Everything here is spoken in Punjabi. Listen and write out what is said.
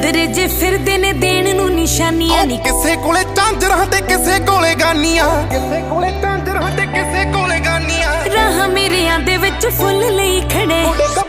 ਤੁਰੇ ਜੇ ਫਿਰਦੇ ਨੇ ਦੇਣ ਨੂੰ ਨਿਸ਼ਾਨੀਆਂ ਨੀ। ਕਿਸੇ ਕੋਲੇ ਝਾਂਜਰਾਂ ਤੇ ਕਿਸੇ ਕੋਲੇ ਗਾਨੀਆਂ, ਕਿਸੇ ਕੋਲੇ ਝਾਂਜਰਾਂ ਤੇ ਕਿਸੇ ਕੋਲੇ ਗਾਨੀਆਂ। ਰਾਹ ਮੇਰਿਆਂ ਦੇ ਵਿੱਚ ਫੁੱਲ ਲਈ ਖੜੇ